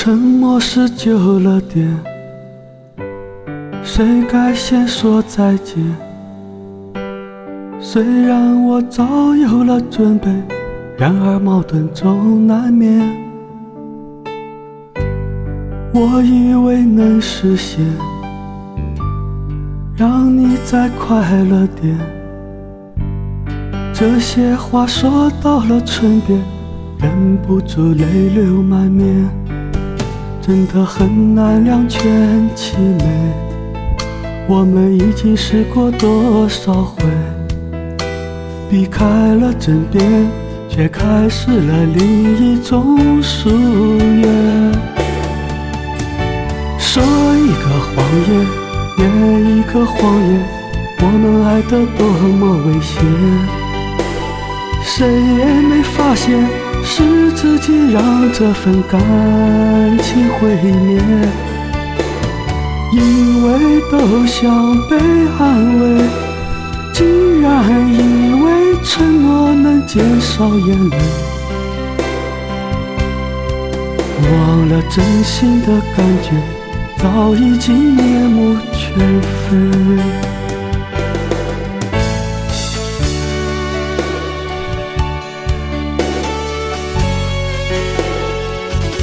沉默是久了点，谁该先说再见？虽然我早有了准备，然而矛盾总难免。我以为能实现，让你再快乐点。这些话说到了唇边，忍不住泪流满面。真的很难两全其美，我们已经试过多少回，避开了争辩，却开始了另一种夙愿。说一个谎言，演一个谎言，我们爱得多么危险，谁也没发现是自己让这份感情毁灭。以为都想被安慰，竟然以为承诺能减少眼泪，忘了真心的感觉早已经面目